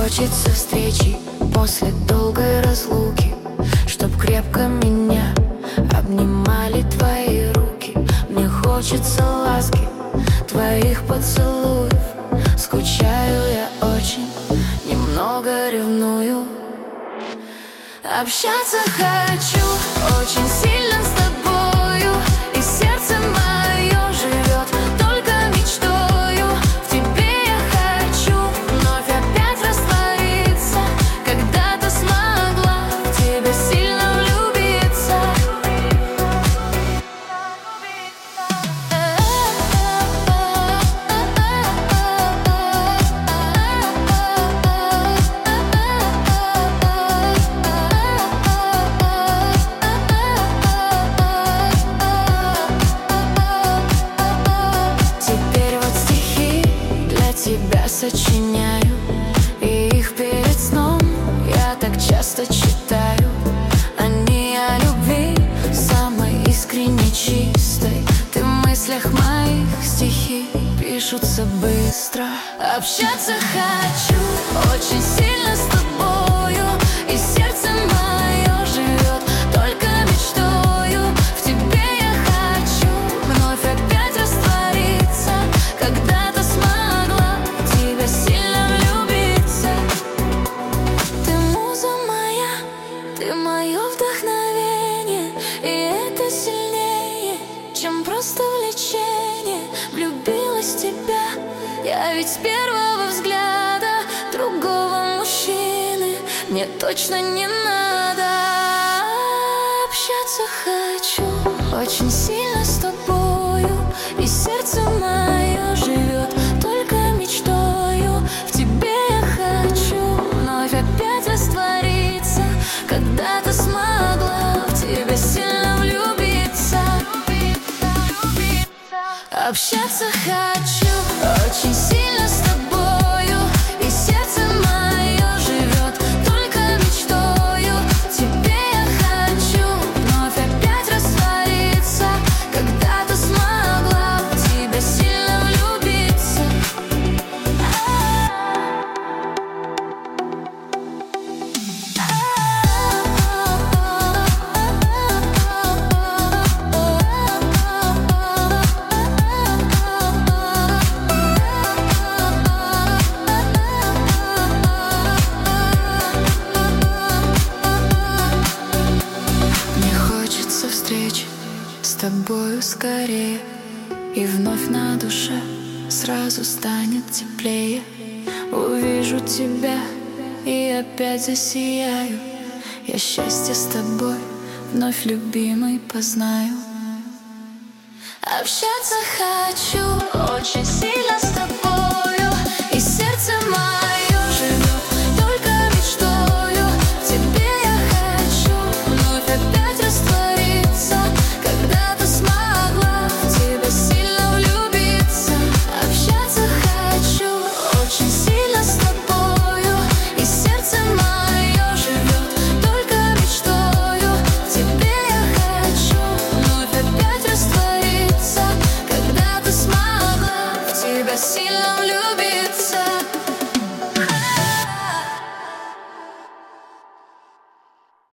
хочется встречи после долгой разлуки, чтоб крепко меня обнимали твои руки. Мне хочется ласки, твоих поцелуев. Скучаю я очень, немного ревную. Общаться хочу очень сильно с тобою, и сердце мое живет только мечтою. В тебе я хочу вновь опять раствориться. Когда-то смогла в тебя сильно влюбиться. Тебя сочиняю, и их перед сном я так часто читаю. Они о любви самой искренней, чистой. Ты в мыслях моих, стихи пишутся быстро. Общаться хочу очень сильно с тобою, и сердце мое живет только мечтою. В тебе я хочу вновь опять раствориться. Когда-то смогла тебя сильно влюбиться. Ты муза моя, ты мое вдохновение, и это сильнее, чем просто влечение. Влюбилась в тебя я ведь с первого взгляда. Другого мужчины мне точно не надо. Общаться хочу очень сильно с тобою, и сердце мое живет только мечтою. В тебе я хочу вновь опять раствориться. Когда-то смогла в тебя сильно влюбиться. Общаться хочу очень сильно с тобою, и сердце мое живет только мечтою. В тебе я хочу вновь опять раствориться. Когда-то смогла в тебя сильно влюбиться. Встречи с тобою скорее, и вновь на душе сразу станет теплее. Увижу тебя и опять засияю. Я счастье с тобой вновь, любимый, познаю. Общаться хочу очень сильно с тобою, и сердце мое живет только мечтою. В тебе я хочу вновь опять раствориться. Когда-то смогла в тебя сильно влюбиться. Общаться хочу очень сильно с тобою, и сердце мое живет только мечтою. В тебе я хочу вновь опять раствориться. Когда-то смогла в тебя сильно влюбиться.